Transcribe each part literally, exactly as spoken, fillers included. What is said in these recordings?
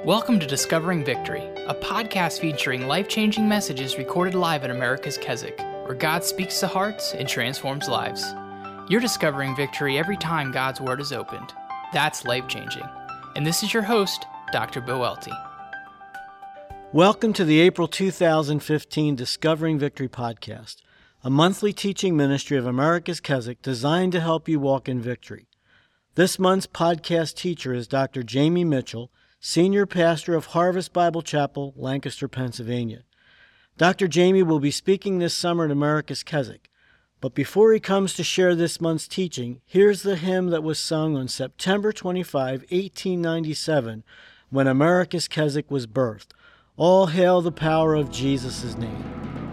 Welcome to Discovering Victory, a podcast featuring life-changing messages recorded live at America's Keswick, where God speaks to hearts and transforms lives. You're discovering victory every time God's Word is opened. That's life-changing. And this is your host, Doctor Bill Welty. Welcome to the April two thousand fifteen Discovering Victory podcast, a monthly teaching ministry of America's Keswick designed to help you walk in victory. This month's podcast teacher is Doctor Jamie Mitchell, Senior Pastor of Harvest Bible Chapel, Lancaster, Pennsylvania. Doctor Jamie will be speaking this summer at America's Keswick. But before he comes to share this month's teaching, here's the hymn that was sung on September twenty-fifth, eighteen ninety-seven, when America's Keswick was birthed. All hail the power of Jesus' name.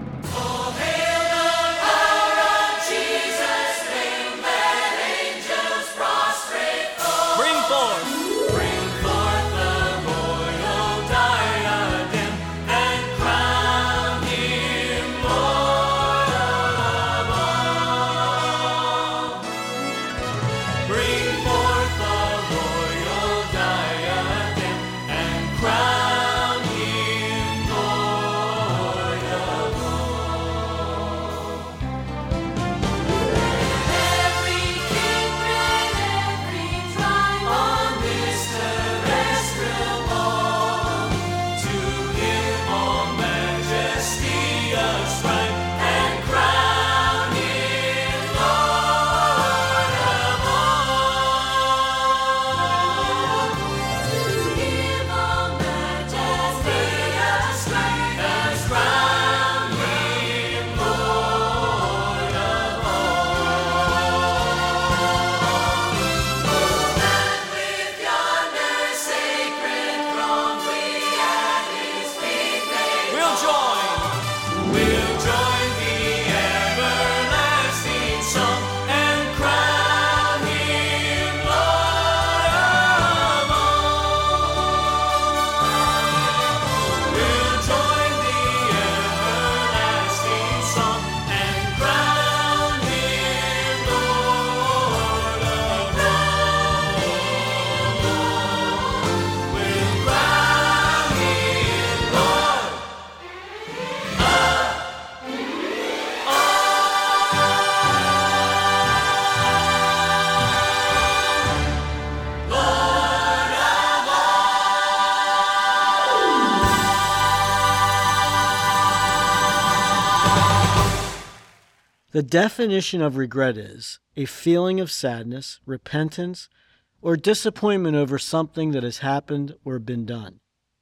The definition of regret is a feeling of sadness, repentance, or disappointment over something that has happened or been done.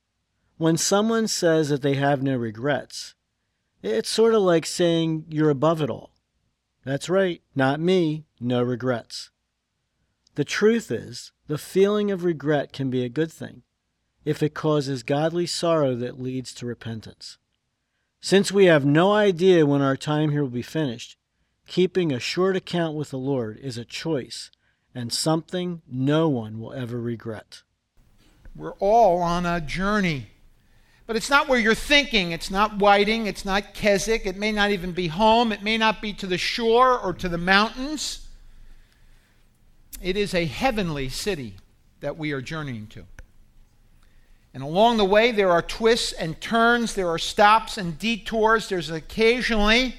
When someone says that they have no regrets, it's sort of like saying you're above it all. That's right, not me, no regrets. The truth is, the feeling of regret can be a good thing if it causes godly sorrow that leads to repentance. Since we have no idea when our time here will be finished, keeping a short account with the Lord is a choice and something no one will ever regret. We're all on a journey. But it's not where you're thinking. It's not Whiting. It's not Keswick. It may not even be home. It may not be to the shore or to the mountains. It is a heavenly city that we are journeying to. And along the way, there are twists and turns. There are stops and detours. There's occasionally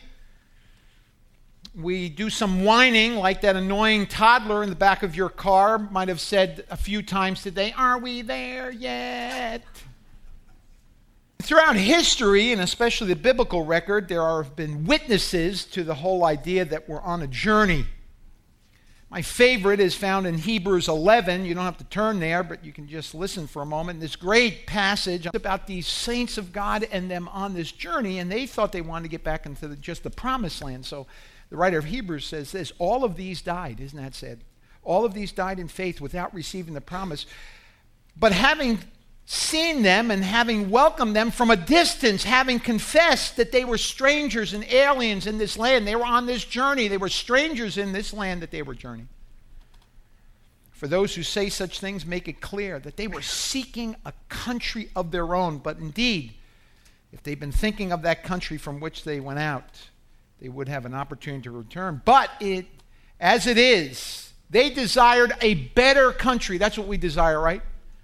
we do some whining, like that annoying toddler in the back of your car might have said a few times today, "Are we there yet?" Throughout history, and especially the biblical record, there have been witnesses to the whole idea that we're on a journey. My favorite is found in Hebrews eleven. You don't have to turn there, but you can just listen for a moment. This great passage about these saints of God and them on this journey, and they thought they wanted to get back into the, just the promised land. So the writer of Hebrews says this: all of these died, isn't that sad? All of these died in faith without receiving the promise. But having seen them and having welcomed them from a distance, having confessed that they were strangers and aliens in this land, they were on this journey, they were strangers in this land that they were journeying. For those who say such things make it clear that they were seeking a country of their own. But indeed, if they'd been thinking of that country from which they went out, they would have an opportunity to return. But it, as it is, they desired a better country. That's what we desire, right?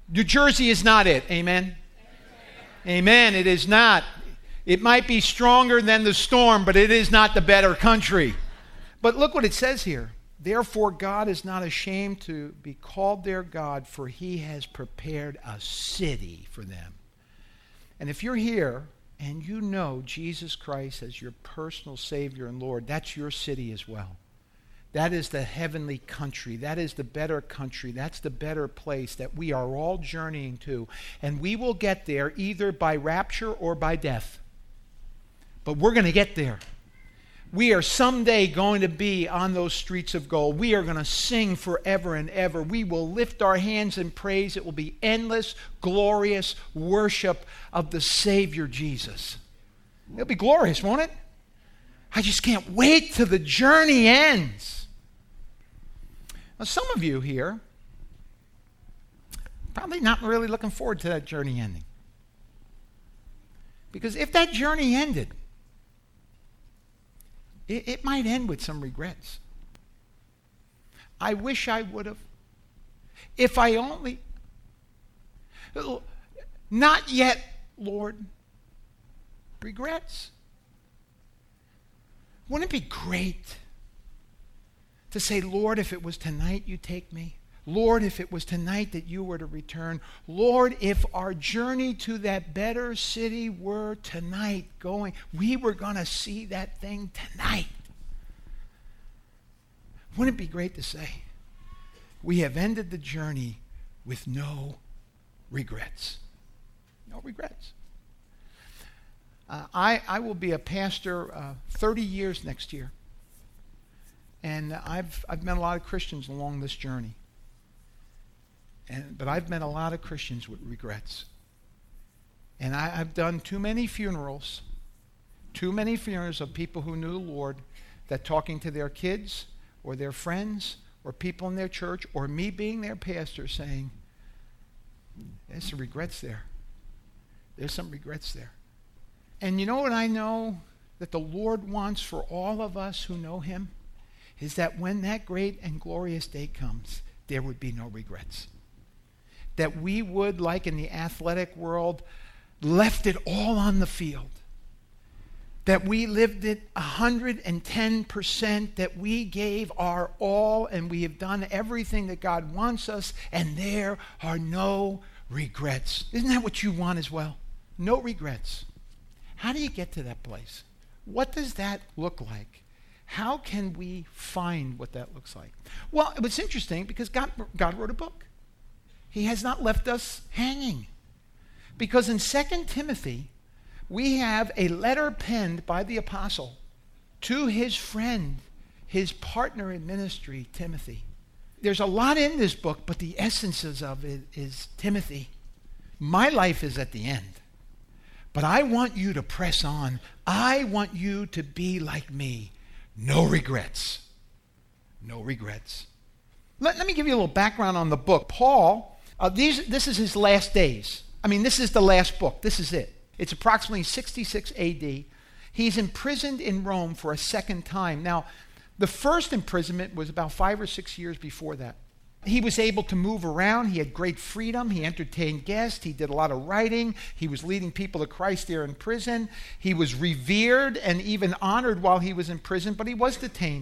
New Jersey is not it. Amen? Amen. It is not. It might be stronger than the storm, but it is not the better country. But look what it says here. Therefore, God is not ashamed to be called their God, for he has prepared a city for them. And if you're here and you know Jesus Christ as your personal Savior and Lord, that's your city as well. That is the heavenly country. That is the better country. That's the better place that we are all journeying to. And we will get there either by rapture or by death. But we're going to get there. We are someday going to be on those streets of gold. We are going to sing forever and ever. We will lift our hands in praise. It will be endless, glorious worship of the Savior Jesus. It'll be glorious, won't it? I just can't wait till the journey ends. Now, some of you here probably not really looking forward to that journey ending. Because if that journey ended, it, it might end with some regrets. I wish I would have. If I only. Not yet, Lord. Regrets. Wouldn't it be great to say, Lord, if it was tonight you take me? Lord, if it was tonight that you were to return? Lord, if our journey to that better city were tonight going, we were going to see that thing tonight. Wouldn't it be great to say, we have ended the journey with no regrets? No regrets. Uh, I, I will be a pastor uh, thirty years next year. And I've, I've met a lot of Christians along this journey. And, but I've met a lot of Christians with regrets. And I, I've done too many funerals, too many funerals of people who knew the Lord, that talking to their kids or their friends or people in their church or me being their pastor saying, there's some regrets there. There's some regrets there. And you know what I know that the Lord wants for all of us who know him? Is that when that great and glorious day comes, there would be no regrets. That we would, like in the athletic world, left it all on the field. That we lived it one hundred ten percent, that we gave our all and we have done everything that God wants us, and there are no regrets. Isn't that what you want as well? No regrets. How do you get to that place? What does that look like? How can we find what that looks like? Well, it was interesting because God, God wrote a book. He has not left us hanging. Because in Second Timothy, we have a letter penned by the apostle to his friend, his partner in ministry, Timothy. There's a lot in this book, but the essences of it is Timothy. My life is at the end. But I want you to press on. I want you to be like me. No regrets. No regrets. Let, let me give you a little background on the book. Paul, uh, these, this is his last days. I mean, this is the last book. This is it. It's approximately sixty-six A D. He's imprisoned in Rome for a second time. Now, the first imprisonment was about five or six years before that. He was able to move around. He had great freedom. He entertained guests. He did a lot of writing. He was leading people to Christ there in prison. He was revered and even honored while he was in prison, but he was detained.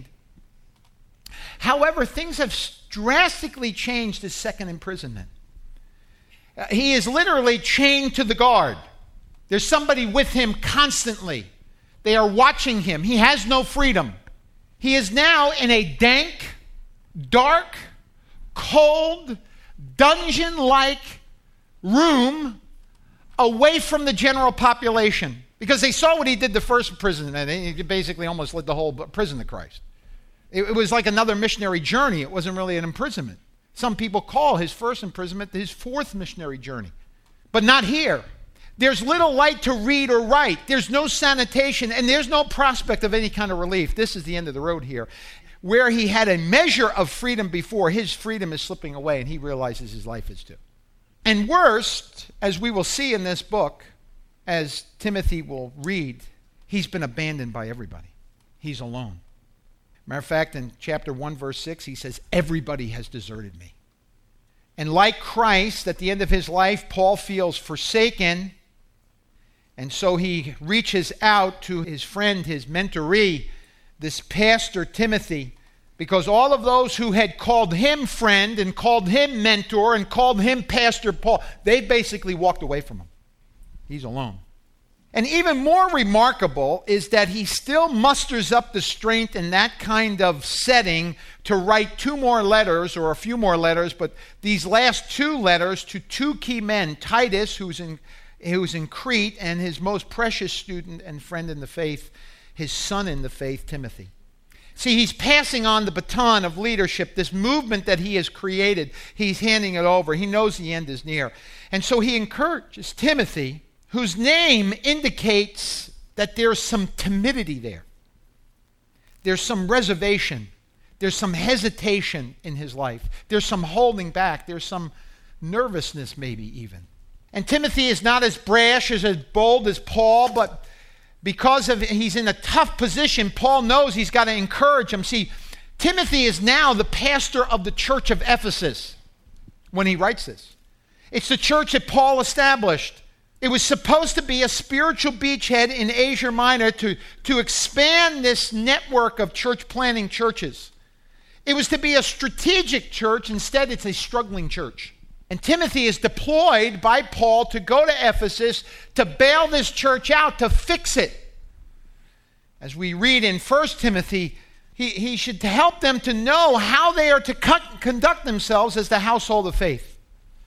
However, things have drastically changed his second imprisonment. Uh, he is literally chained to the guard. There's somebody with him constantly. They are watching him. He has no freedom. He is now in a dank, dark, cold, dungeon-like room away from the general population. Because they saw what he did the first imprisonment. He basically almost led the whole prison to Christ. It, it was like another missionary journey. It wasn't really an imprisonment. Some people call his first imprisonment his fourth missionary journey. But not here. There's little light to read or write. There's no sanitation, and there's no prospect of any kind of relief. This is the end of the road here. Where he had a measure of freedom before, his freedom is slipping away, and he realizes his life is too. And worst, as we will see in this book, as Timothy will read, he's been abandoned by everybody. He's alone. Matter of fact, in chapter one, verse six, he says, everybody has deserted me. And like Christ, at the end of his life, Paul feels forsaken. And so he reaches out to his friend, his mentoree, this pastor Timothy, because all of those who had called him friend and called him mentor and called him Pastor Paul, they basically walked away from him. He's alone. And even more remarkable is that he still musters up the strength in that kind of setting to write two more letters, or a few more letters, but these last two letters to two key men, Titus, who's in, who's in Crete, and his most precious student and friend in the faith, his son in the faith, Timothy. See, he's passing on the baton of leadership, this movement that he has created. He's handing it over. He knows the end is near. And so he encourages Timothy, whose name indicates that there's some timidity there. There's some reservation. There's some hesitation in his life. There's some holding back. There's some nervousness maybe even. And Timothy is not as brash, as, as bold as Paul, but because of he's in a tough position, Paul knows he's got to encourage him. See, Timothy is now the pastor of the church of Ephesus when he writes this. It's the church that Paul established. It was supposed to be a spiritual beachhead in Asia Minor to, to expand this network of church planting churches. It was to be a strategic church. Instead, it's a struggling church. And Timothy is deployed by Paul to go to Ephesus to bail this church out, to fix it. As we read in First Timothy, he, he should help them to know how they are to cut, conduct themselves as the household of faith.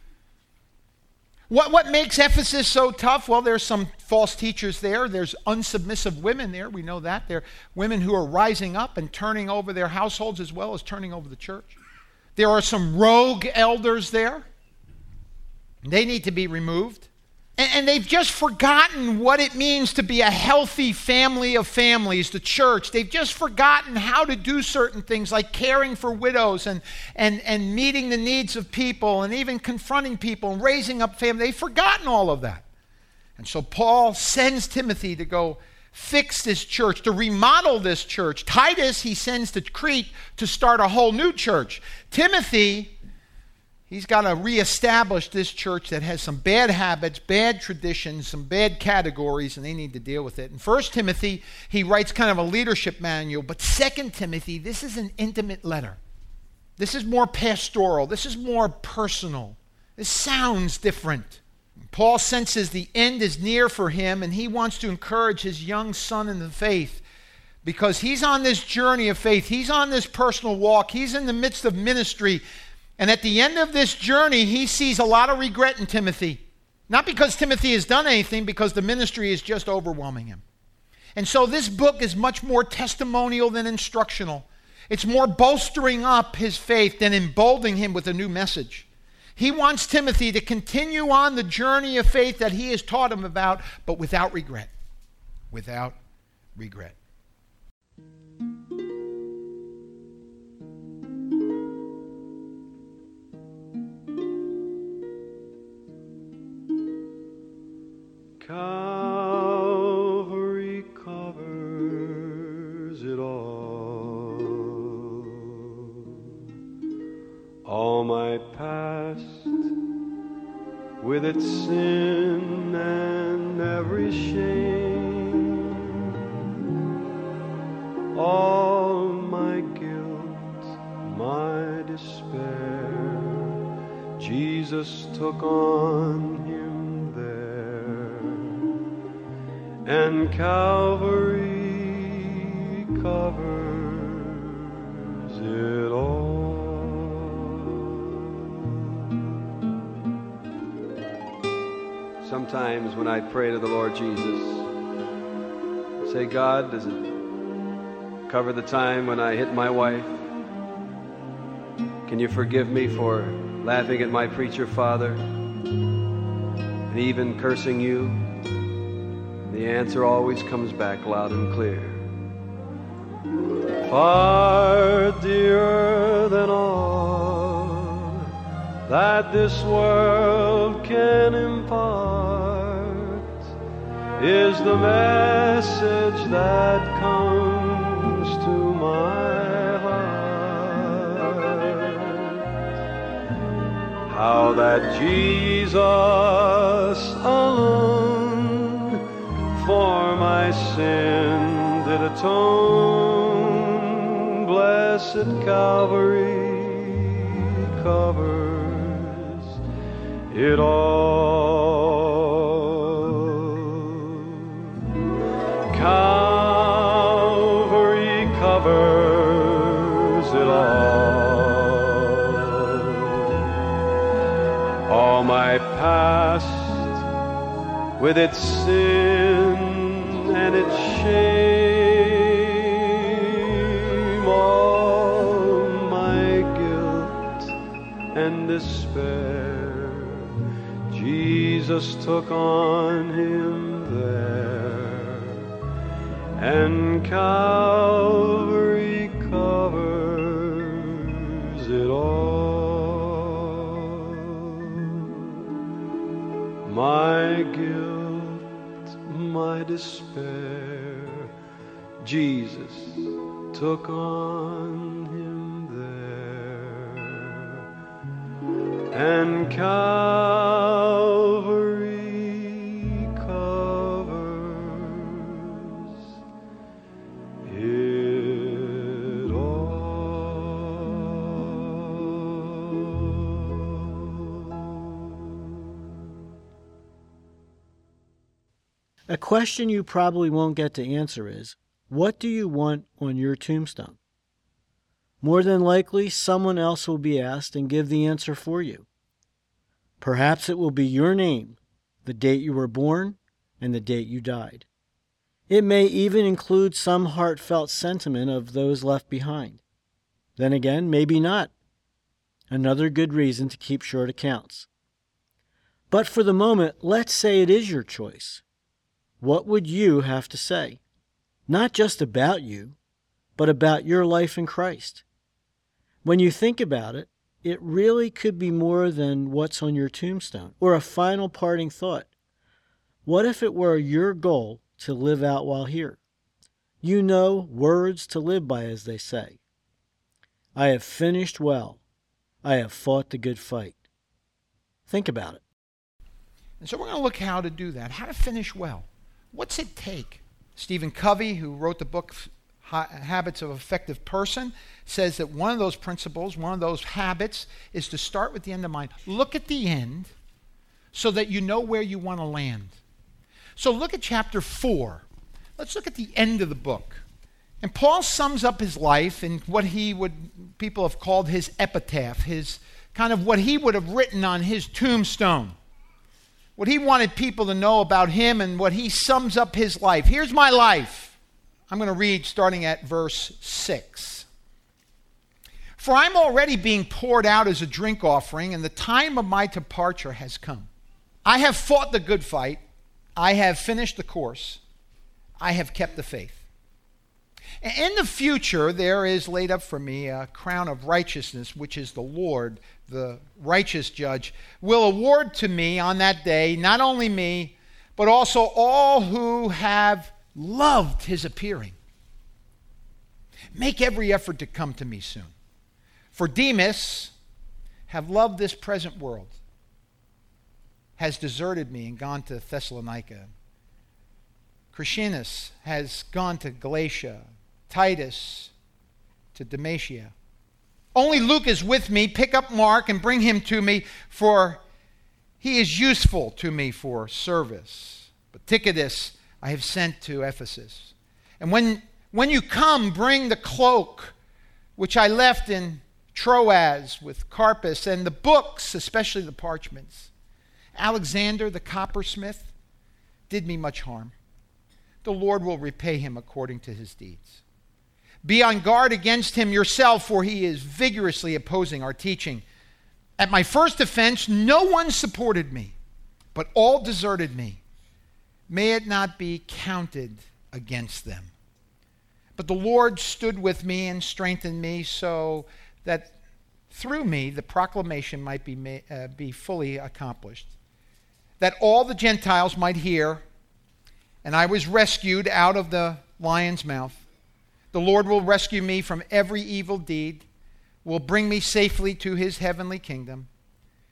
What, what makes Ephesus so tough? Well, there's some false teachers there. There's unsubmissive women there. We know that. There are women who are rising up and turning over their households as well as turning over the church. There are some rogue elders there. They need to be removed. And, and they've just forgotten what it means to be a healthy family of families, the church. They've just forgotten how to do certain things like caring for widows and, and, and meeting the needs of people and even confronting people and raising up families. They've forgotten all of that. And so Paul sends Timothy to go fix this church, to remodel this church. Titus he sends to Crete to start a whole new church. Timothy, he's got to reestablish this church that has some bad habits, bad traditions, some bad categories, and they need to deal with it. In First Timothy, he writes kind of a leadership manual, but Second Timothy, this is an intimate letter. This is more pastoral. This is more personal. This sounds different. Paul senses the end is near for him, and he wants to encourage his young son in the faith because he's on this journey of faith. He's on this personal walk. He's in the midst of ministry. And at the end of this journey, he sees a lot of regret in Timothy. Not because Timothy has done anything, because the ministry is just overwhelming him. And so this book is much more testimonial than instructional. It's more bolstering up his faith than emboldening him with a new message. He wants Timothy to continue on the journey of faith that he has taught him about, but without regret. Without regret. Calvary covers it all. All my past with its sin and every shame. All my guilt, my despair, Jesus took on him. And Calvary covers it all. Sometimes when I pray to the Lord Jesus, I say, God, does it cover the time when I hit my wife? Can you forgive me for laughing at my preacher father and even cursing you? The answer always comes back loud and clear. Far dearer than all that this world can impart is the message that comes to my heart. how that Jesus alone for my sin did atone. Blessed Calvary covers it all. Calvary covers it all. All my past with its sin and its shame, all my guilt and despair, Jesus took on him there, and Calvary covers it all. My guilt, my despair, Jesus took on him there, and Calvary covers it all. A question you probably won't get to answer is, what do you want on your tombstone? More than likely, someone else will be asked and give the answer for you. Perhaps it will be your name, the date you were born, and the date you died. It may even include some heartfelt sentiment of those left behind. Then again, maybe not. Another good reason to keep short accounts. But for the moment, let's say it is your choice. What would you have to say? Not just about you, but about your life in Christ. When you think about it, it really could be more than what's on your tombstone, or a final parting thought. What if it were your goal to live out while here? You know, words to live by, as they say. I have finished well. I have fought the good fight. Think about it. And so we're going to look how to do that, how to finish well. What's it take? Stephen Covey, who wrote the book Habits of an Effective Person, says that one of those principles, one of those habits, is to start with the end in mind. Look at the end so that you know where you want to land. So look at chapter four. Let's look at the end of the book. And Paul sums up his life in what he would, people have called his epitaph, his kind of what he would have written on his tombstone. What he wanted people to know about him and what he sums up his life. Here's my life. I'm going to read starting at verse six. For I'm already being poured out as a drink offering, and the time of my departure has come. I have fought the good fight. I have finished the course. I have kept the faith. In the future, there is laid up for me a crown of righteousness, which is the Lord, the righteous judge, will award to me on that day, not only me, but also all who have loved his appearing. Make every effort to come to me soon. For Demas have loved this present world, has deserted me and gone to Thessalonica. Crescens has gone to Galatia, Titus to Dalmatia. Only Luke is with me. Pick up Mark and bring him to me, for he is useful to me for service. But Tychicus I have sent to Ephesus. And when, when you come, bring the cloak which I left in Troas with Carpus, and the books, especially the parchments. Alexander, the coppersmith, did me much harm. The Lord will repay him according to his deeds. Be on guard against him yourself, for he is vigorously opposing our teaching. At my first offense, no one supported me, but all deserted me. May it not be counted against them. But the Lord stood with me and strengthened me, so that through me the proclamation might be, ma- uh, be fully accomplished, that all the Gentiles might hear. And I was rescued out of the lion's mouth. The Lord will rescue me from every evil deed, will bring me safely to his heavenly kingdom.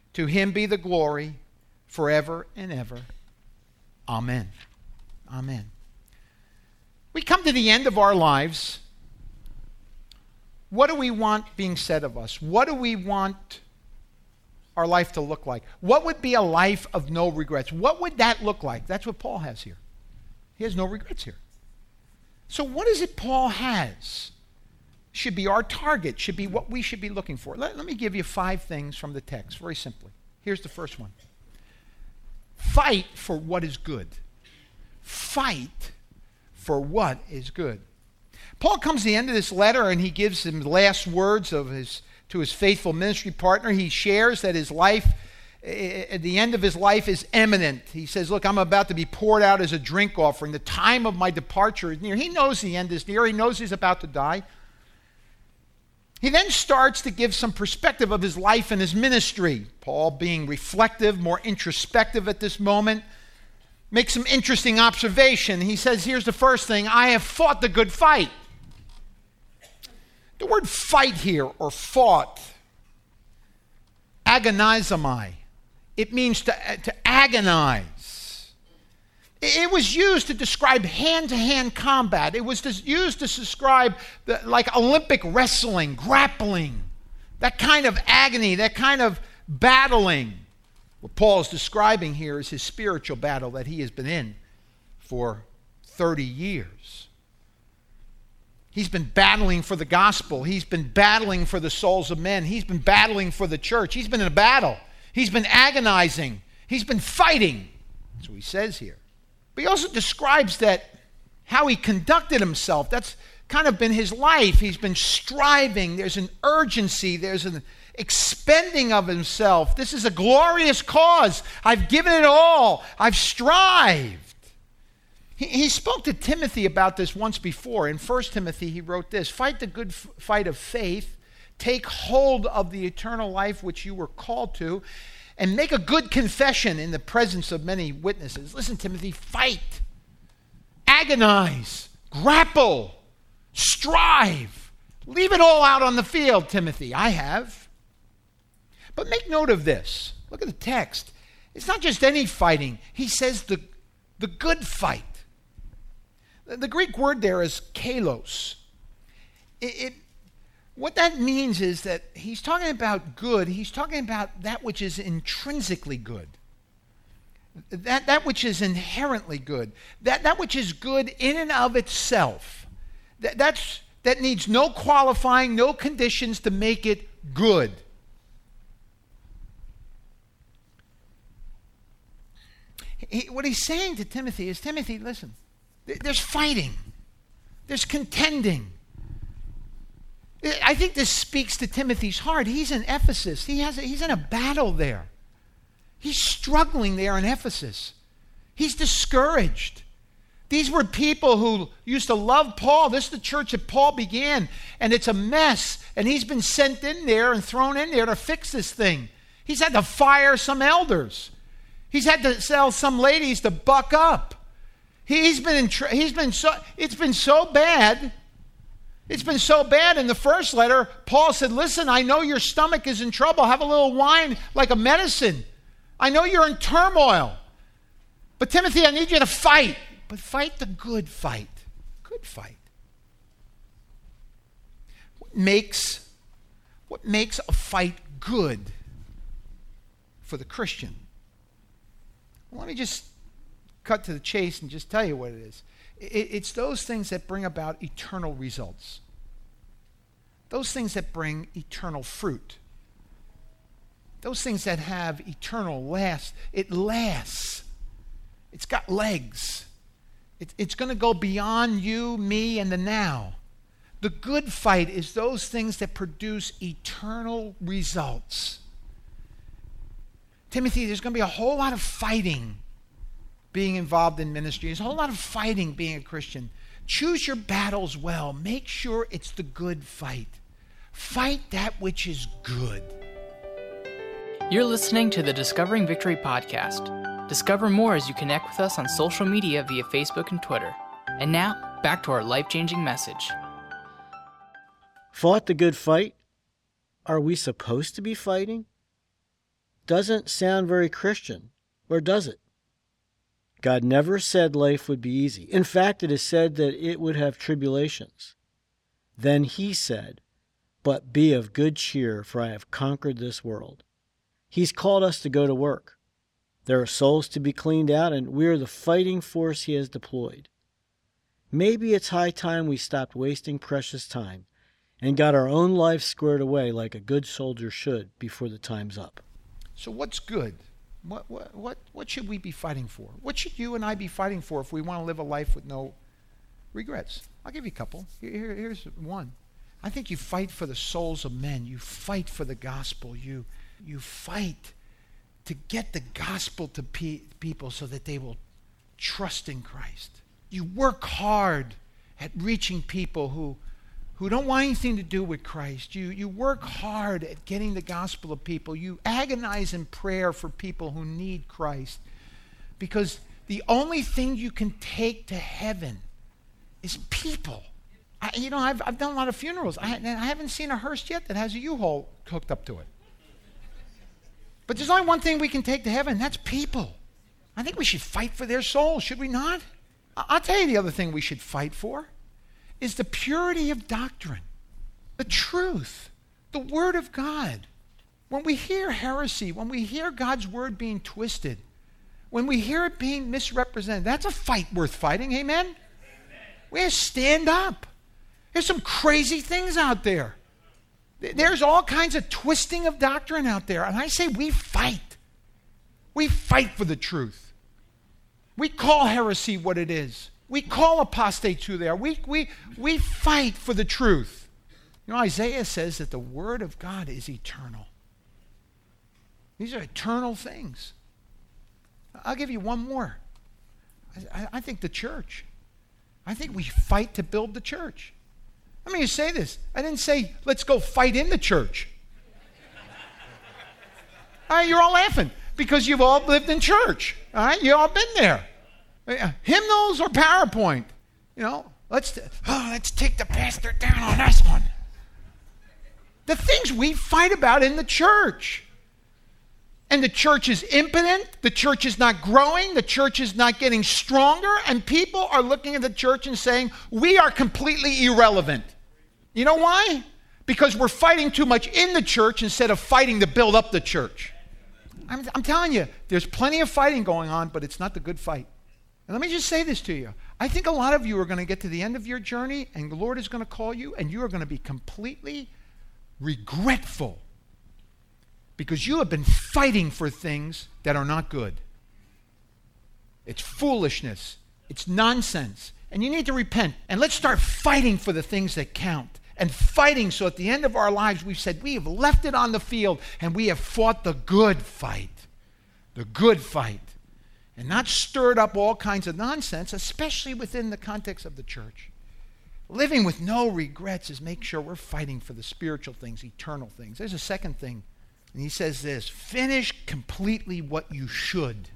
To him be the glory forever and ever. Amen. Amen. We come to the end of our lives. What do we want being said of us? What do we want our life to look like? What would be a life of no regrets? What would that look like? That's what Paul has here. He has no regrets here. So what is it Paul has? Should be our target, should be what we should be looking for. Let, let me give you five things from the text, very simply. Here's the first one. Fight for what is good. Fight for what is good. Paul comes to the end of this letter and he gives him the last words of his to his faithful ministry partner. He shares that his life, at the end of his life, is imminent. He says, look, I'm about to be poured out as a drink offering. The time of my departure is near. He knows the end is near. He knows he's about to die. He then starts to give some perspective of his life and his ministry. Paul, being reflective, more introspective at this moment, makes some interesting observation. He says, here's the first thing: I have fought the good fight. The word fight here, or fought, agonizomai, it means to, to agonize. It was used to describe hand-to-hand combat. It was used to describe the, like Olympic wrestling, grappling, that kind of agony, that kind of battling. What Paul is describing here is his spiritual battle that he has been in for thirty years. He's been battling for the gospel. He's been battling for the souls of men. He's been battling for the church. He's been in a battle. He's been agonizing. He's been fighting. That's what he says here. But he also describes that how he conducted himself. That's kind of been his life. He's been striving. There's an urgency. There's an expending of himself. This is a glorious cause. I've given it all. I've strived. He, he spoke to Timothy about this once before. In First Timothy, he wrote this: fight the good f- fight of faith. Take hold of the eternal life which you were called to, and make a good confession in the presence of many witnesses. Listen, Timothy, fight, agonize, grapple, strive. Leave it all out on the field, Timothy. I have. But make note of this. Look at the text. It's not just any fighting. He says the, the good fight. The, the Greek word there is kalos. It, it What that means is that he's talking about good. He's talking about that which is intrinsically good. That, that which is inherently good. That, that which is good in and of itself. That, that's, that needs no qualifying, no conditions to make it good. He, what he's saying to Timothy is, Timothy, listen, there's fighting. There's contending. I think this speaks to Timothy's heart. He's in Ephesus. He has a, he's in a battle there. He's struggling there in Ephesus. He's discouraged. These were people who used to love Paul. This is the church that Paul began, and it's a mess. And he's been sent in there and thrown in there to fix this thing. He's had to fire some elders. He's had to tell some ladies to buck up. He's been in, he's been so it's been so bad. It's been so bad. In the first letter, Paul said, listen, I know your stomach is in trouble. Have a little wine like a medicine. I know you're in turmoil. But Timothy, I need you to fight. But fight the good fight. Good fight. What makes, what makes a fight good for the Christian? Well, let me just cut to the chase and just tell you what it is. It's those things that bring about eternal results. Those things that bring eternal fruit. Those things that have eternal last. It lasts. It's got legs. It, it's going to go beyond you, me, and the now. The good fight is those things that produce eternal results. Timothy, there's going to be a whole lot of fighting being involved in ministry. There's a whole lot of fighting being a Christian. Choose your battles well. Make sure it's the good fight. Fight that which is good. You're listening to the Discovering Victory podcast. Discover more as you connect with us on social media via Facebook and Twitter. And now, back to our life-changing message. Fought the good fight? Are we supposed to be fighting? doesn't sound very Christian, or does it? God never said life would be easy. In fact, it is said that it would have tribulations. Then he said, "But be of good cheer, for I have conquered this world." He's called us to go to work. There are souls to be cleaned out, and we are the fighting force he has deployed. Maybe it's high time we stopped wasting precious time and got our own lives squared away like a good soldier should before the time's up. So what's good? What, what, what, what should we be fighting for? What should you and I be fighting for if we want to live a life with no regrets? I'll give you a couple. Here, here's one. I think you fight for the souls of men. You fight for the gospel. You, you fight to get the gospel to pe- people so that they will trust in Christ. You work hard at reaching people who, who don't want anything to do with Christ. You, you work hard at getting the gospel to people. You agonize in prayer for people who need Christ. Because the only thing you can take to heaven is people. I, you know, I've, I've done a lot of funerals. I, I haven't seen a hearse yet that has a U-Haul hooked up to it. But there's only one thing we can take to heaven, and that's people. I think we should fight for their souls, should we not? I'll tell you the other thing we should fight for is the purity of doctrine, the truth, the Word of God. When we hear heresy, when we hear God's Word being twisted, when we hear it being misrepresented, that's a fight worth fighting, amen? Amen. We have to stand up. There's some crazy things out there. There's all kinds of twisting of doctrine out there, and I say we fight. We fight for the truth. We call heresy what it is. We call apostates who they are. We, we, we fight for the truth. You know, Isaiah says that the Word of God is eternal. These are eternal things. I'll give you one more. I, I think the church. I think we fight to build the church. Let me just say this. I didn't say, let's go fight in the church. All right, you're all laughing because you've all lived in church. All right, you've all been there. Hymnals or PowerPoint. You know, let's, t- oh, let's take the pastor down on this one. The things we fight about in the church. And the church is impotent. The church is not growing. The church is not getting stronger. And people are looking at the church and saying, we are completely irrelevant. You know why? Because we're fighting too much in the church instead of fighting to build up the church. I'm, I'm telling you, there's plenty of fighting going on, but it's not the good fight. And let me just say this to you. I think a lot of you are going to get to the end of your journey, and the Lord is going to call you, and you are going to be completely regretful because you have been fighting for things that are not good. It's foolishness. It's nonsense. And you need to repent. And let's start fighting for the things that count. And fighting so at the end of our lives we've said we have left it on the field and we have fought the good fight. The good fight. And not stirred up all kinds of nonsense, especially within the context of the church. Living with no regrets is make sure we're fighting for the spiritual things, eternal things. There's a second thing. And he says this, finish completely what you should.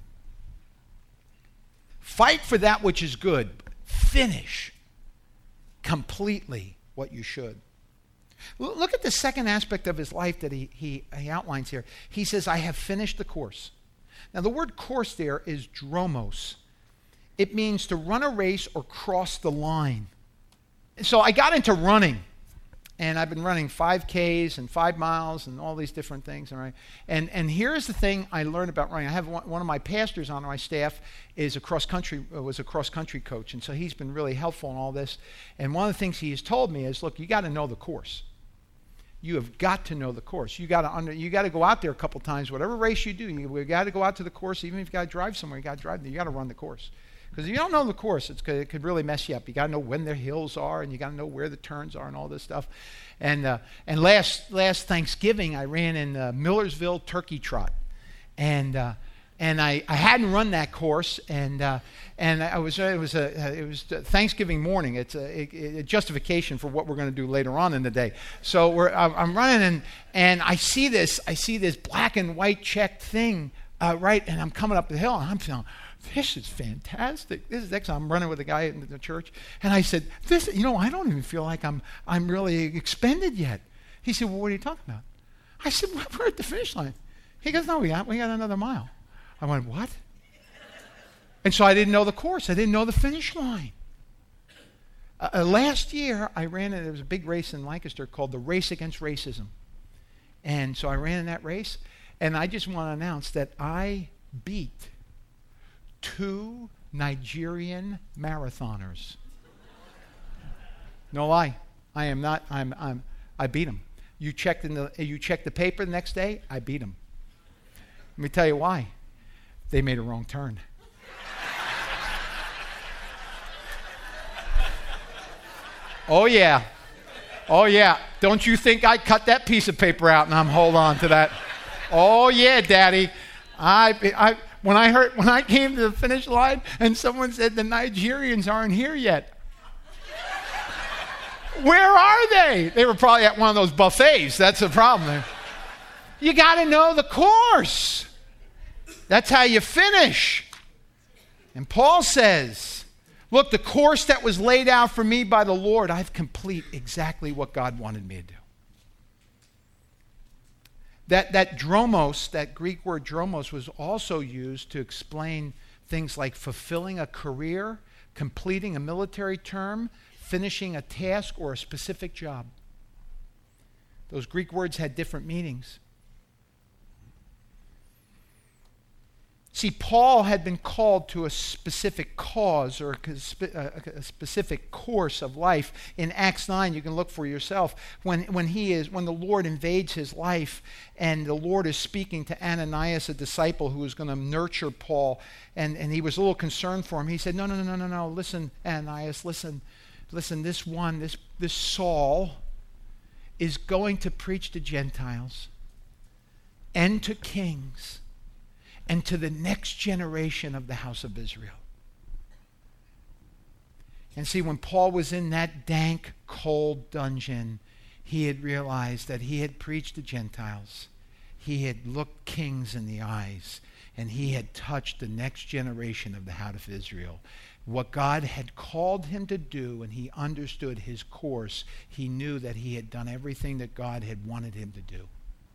Fight for that which is good. Finish completely what you should. Look at the second aspect of his life that he, he, he outlines here. He says, I have finished the course. Now the word course there is dromos. It means to run a race or cross the line. So I got into running. And I've been running five Ks and five miles and all these different things. All right? And and here's the thing I learned about running. I have one, one of my pastors on my staff is a cross country was a cross country coach, and so he's been really helpful in all this. And one of the things he has told me is, look, you got to know the course. You have got to know the course. You got to under you got to go out there a couple times. Whatever race you do, you, you got to go out to the course. Even if you got to drive somewhere, you got to drive there. You got to run the course. Because if you don't know the course, it's, it could really mess you up. You got to know when the hills are, and you got to know where the turns are, and all this stuff. And uh, and last last Thanksgiving, I ran in uh, Millersville Turkey Trot, and uh, and I, I hadn't run that course, and uh, and I was it was a it was Thanksgiving morning. It's a, a, a justification for what we're going to do later on in the day. So we're I'm running, and and I see this I see this black and white checked thing uh, right, and I'm coming up the hill, and I'm feeling, this is fantastic. This is excellent. I'm running with a guy in the church, and I said, "This, you know, I don't even feel like I'm I'm really expended yet." He said, "Well, what are you talking about?" I said, "Well, we're at the finish line." He goes, no, we got, we got another mile. I went, what? And so I didn't know the course. I didn't know the finish line. Uh, uh, last year, I ran, there was a big race in Lancaster called the Race Against Racism. And so I ran in that race, and I just want to announce that I beat two Nigerian marathoners. No lie. I am not, I'm, I'm, I beat them. You checked in the, you checked the paper the next day, I beat them. Let me tell you why. They made a wrong turn. Oh yeah. Oh yeah. Don't you think I cut that piece of paper out and I'm hold on to that? Oh yeah, Daddy. I, I, when I heard, when I came to the finish line and someone said the Nigerians aren't here yet. Where are they? They were probably at one of those buffets. That's the problem. You got to know the course. That's how you finish. And Paul says, look, the course that was laid out for me by the Lord, I've complete exactly what God wanted me to do. That, that dromos, that Greek word dromos, was also used to explain things like fulfilling a career, completing a military term, finishing a task or a specific job. Those Greek words had different meanings. See, Paul had been called to a specific cause or a specific course of life. In Acts nine, you can look for yourself, when, when he is, when the Lord invades his life and the Lord is speaking to Ananias, a disciple who was going to nurture Paul, and, and he was a little concerned for him. He said, no, no, no, no, no, no, listen, Ananias, listen, listen, this one, this, this Saul is going to preach to Gentiles and to kings and to the next generation of the house of Israel. And see, when Paul was in that dank, cold dungeon, he had realized that he had preached to Gentiles. He had looked kings in the eyes, and he had touched the next generation of the house of Israel. What God had called him to do, and he understood his course, he knew that he had done everything that God had wanted him to do.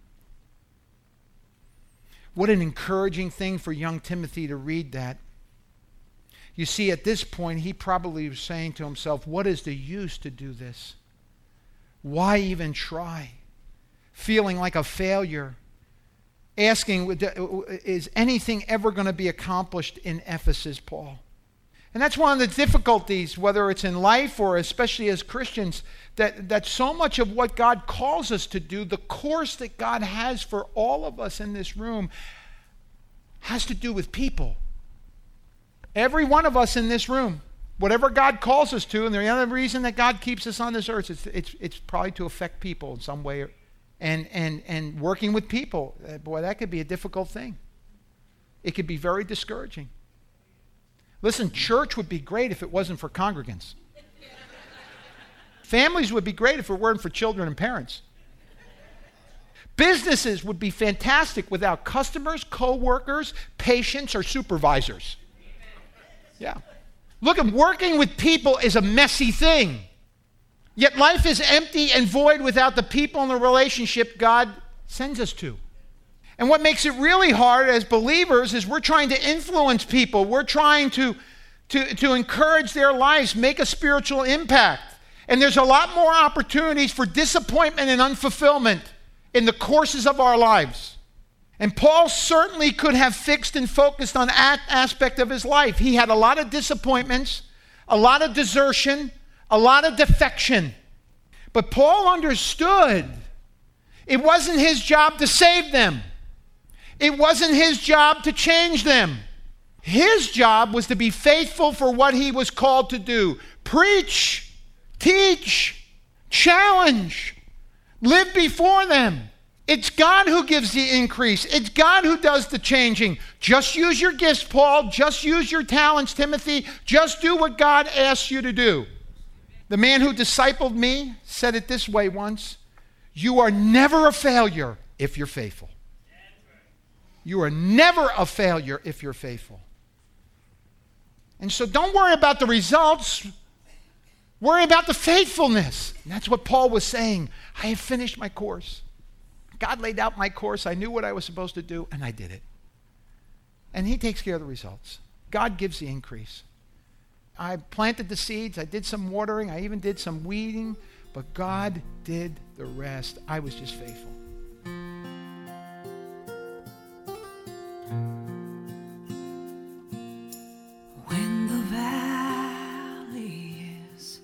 What an encouraging thing for young Timothy to read that. You see, at this point, he probably was saying to himself, what is the use to do this? Why even try? Feeling like a failure. Asking, is anything ever going to be accomplished in Ephesus, Paul? And that's one of the difficulties, whether it's in life or especially as Christians, that, that so much of what God calls us to do, the course that God has for all of us in this room, has to do with people. Every one of us in this room, whatever God calls us to, and the other reason that God keeps us on this earth, it's, it's, it's probably to affect people in some way. And, and, and working with people, boy, that could be a difficult thing. It could be very discouraging. Listen, church would be great if it wasn't for congregants. Families would be great if it weren't for children and parents. Businesses would be fantastic without customers, co-workers, patients, or supervisors. Yeah. Look, working with people is a messy thing. Yet life is empty and void without the people and the relationship God sends us to. And what makes it really hard as believers is we're trying to influence people. We're trying to, to, to encourage their lives, make a spiritual impact. And there's a lot more opportunities for disappointment and unfulfillment in the courses of our lives. And Paul certainly could have fixed and focused on that aspect of his life. He had a lot of disappointments, a lot of desertion, a lot of defection. But Paul understood it wasn't his job to save them. It wasn't his job to change them. His job was to be faithful for what he was called to do. Preach, teach, challenge, live before them. It's God who gives the increase. It's God who does the changing. Just use your gifts, Paul. Just use your talents, Timothy. Just do what God asks you to do. The man who discipled me said it this way once: you are never a failure if you're faithful. You are never a failure if you're faithful. And so don't worry about the results. Worry about the faithfulness. And that's what Paul was saying. I have finished my course. God laid out my course. I knew what I was supposed to do, and I did it. And he takes care of the results. God gives the increase. I planted the seeds. I did some watering. I even did some weeding. But God did the rest. I was just faithful. When the valley is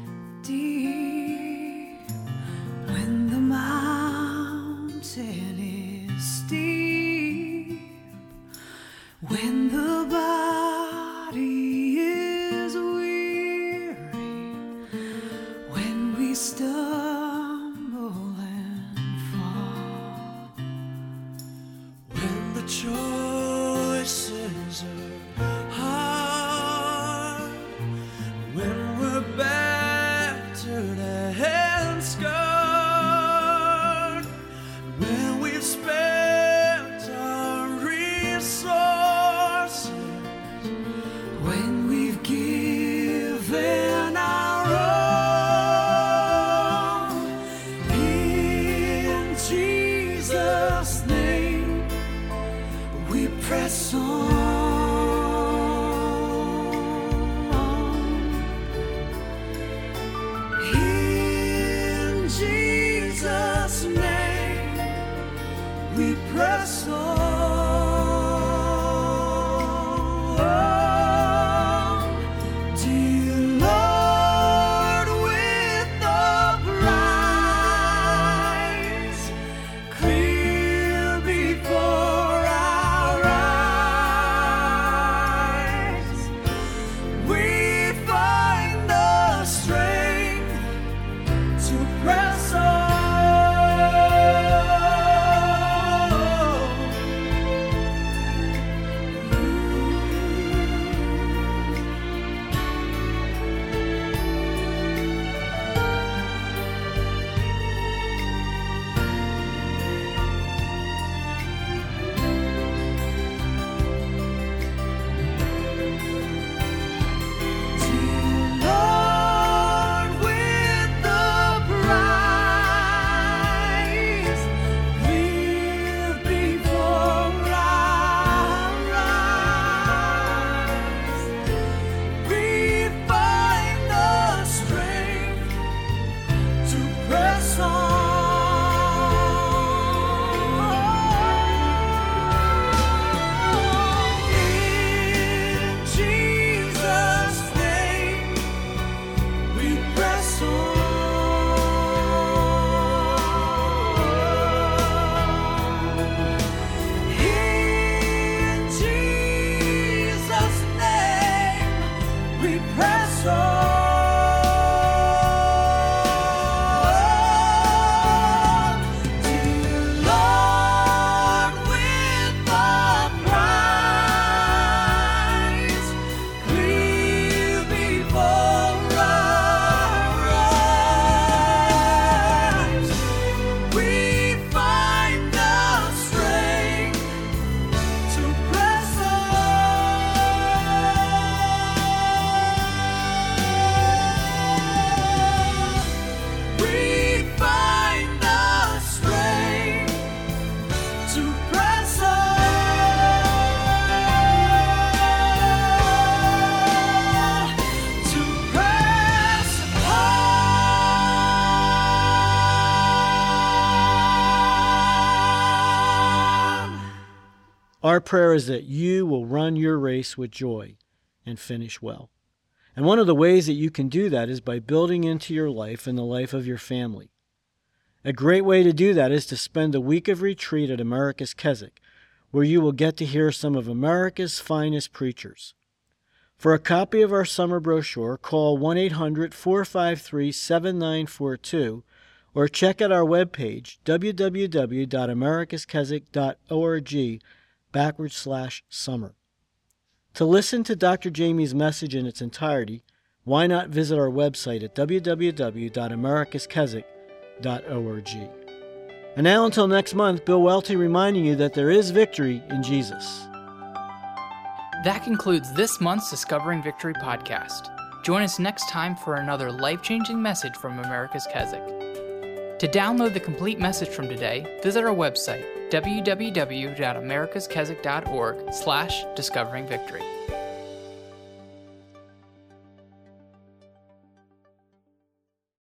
deep, when the mountain is steep, when the body is weary, when we stumble and fall, when the choices are hard, when we're battered and scarred, when we've spent our resources, when we've given our all, in Jesus' name we press on. In Jesus' name we press on. Dear Lord, with the prize clear before our eyes, we find the strength to press on. Dear Lord, with the prize clear before our eyes, we find the strength to press on. In Jesus' name we press on. In Jesus' name we press on. Dear Lord, with the prize clear before our eyes, we find the strength to press on. We find the strength to press on. To press on. Our prayer is that you will run your race with joy and finish well. And one of the ways that you can do that is by building into your life and the life of your family. A great way to do that is to spend a week of retreat at America's Keswick, where you will get to hear some of America's finest preachers. For a copy of our summer brochure, call one eight hundred, four five three, seven nine four two or check out our webpage, w w w dot americas keswick dot org backward slash summer. To listen to Doctor Jamie's message in its entirety, why not visit our website at w w w dot americas keswick dot org. And now until next month, Bill Welty reminding you that there is victory in Jesus. That concludes this month's Discovering Victory podcast. Join us next time for another life-changing message from America's Keswick. To download the complete message from today, visit our website, w w w dot americas keswick dot org slash discovering victory.